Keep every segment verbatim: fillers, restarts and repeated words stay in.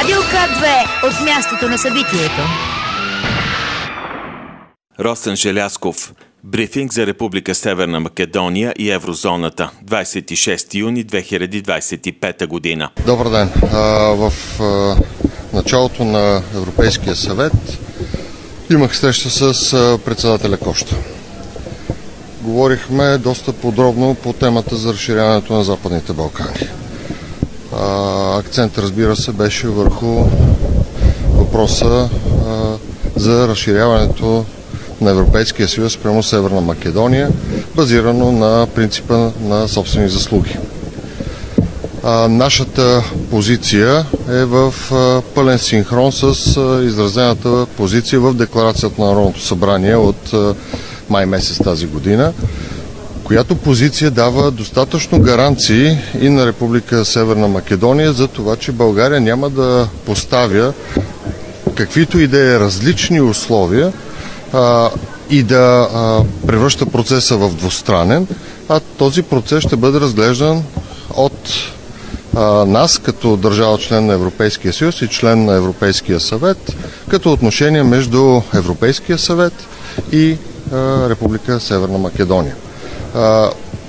Радио К две от мястото на събитието. Росен Желязков. Брифинг за Република Северна Македония и еврозоната. двадесет и шести юни две хиляди двадесет и пета година. Добър ден. В началото на Европейския съвет имах среща с председателя Коща. Говорихме доста подробно по темата за разширяването на Западните Балкани. Акцент, разбира се, беше върху въпроса за разширяването на Европейския съюз спрямо Северна Македония, базирано на принципа на собствени заслуги. А, нашата позиция е в а, пълен синхрон с а, изразената позиция в Декларацията на Народното събрание от а, май месец тази година, която позиция дава достатъчно гаранции и на Република Северна Македония за това, че България няма да поставя каквито и да е различни условия а, и да а, превръща процеса в двустранен, а този процес ще бъде разглеждан от а, нас като държава член на Европейския съюз и член на Европейския съвет, като отношение между Европейския съвет и а, Република Северна Македония. А,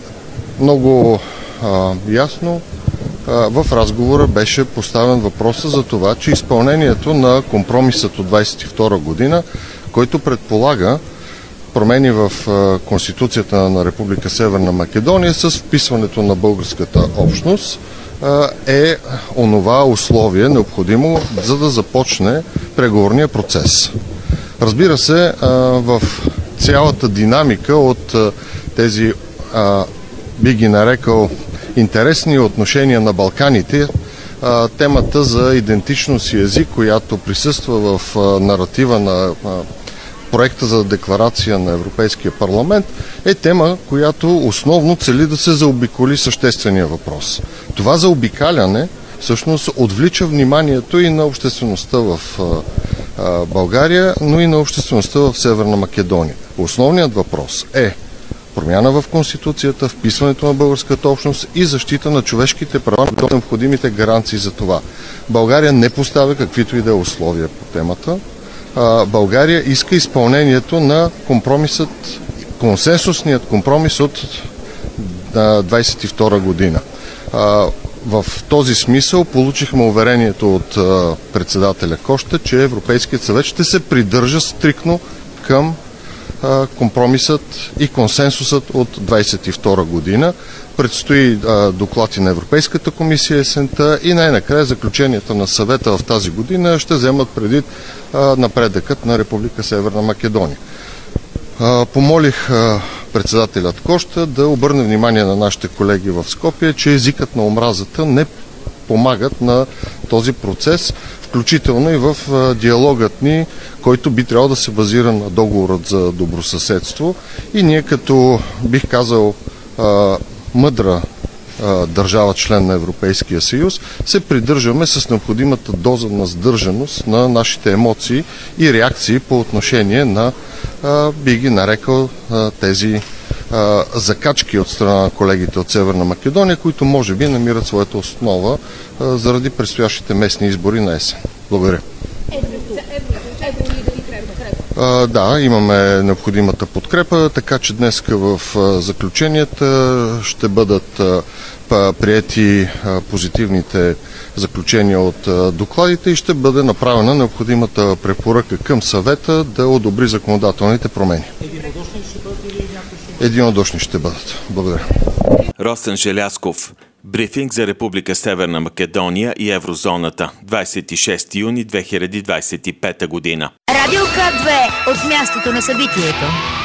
много а, ясно а, в разговора беше поставен въпроса за това, че изпълнението на компромисът от двадесет и втора година, който предполага промени в а, Конституцията на Република Северна Македония с вписването на българската общност, а, е онова условие необходимо, за да започне преговорния процес. Разбира се, а, в цялата динамика от а, тези, а, би ги нарекал, интересни отношения на Балканите, а, темата за идентичност и език, която присъства в а, наратива на а, проекта за декларация на Европейския парламент, е тема, която основно цели да се заобиколи съществения въпрос. Това заобикаляне всъщност отвлича вниманието и на обществеността в а, а, България, но и на обществеността в Северна Македония. Основният въпрос е промяна в Конституцията, вписването на българската общност и защита на човешките права, до необходимите гаранции за това. България не поставя каквито и да е условия по темата. България иска изпълнението на компромисът, консенсусният компромис от двадесет и втора година. В този смисъл получихме уверението от председателя Коща, че Европейският съвет ще се придържа стриктно към компромисът и консенсусът от двадесет и втора година. Предстои а, доклади на Европейската комисия есента и най-накрая заключенията на съвета в тази година ще вземат предвид а, напредъкът на Република Северна Македония. А, помолих а, председателят Коща да обърне внимание на нашите колеги в Скопие, че езикът на омразата не помагат на този процес, включително и в а, диалогът ни, който би трябвало да се базира на договорът за добросъседство. И ние като, бих казал, а, мъдра а, държава, член на Европейския съюз, се придържаме с необходимата доза на сдържаност на нашите емоции и реакции по отношение на, а, би ги нарекал, а, тези а, закачки от страна на колегите от Северна Македония, които може би намират своята основа а, заради предстоящите местни избори на есен. Благодаря. Uh, да, имаме необходимата подкрепа, така че днес в uh, заключенията ще бъдат uh, приети uh, позитивните заключения от uh, докладите и ще бъде направена необходимата препоръка към съвета да одобри законодателните промени. Единодушни ще бъдат или някои ще... Единодушни ще бъдат. Благодаря. Росен Желязков. Брифинг за Република Северна Македония и еврозоната. двадесет и шести юни две хиляди двадесет и пета година. Радио К две от мястото на събитието.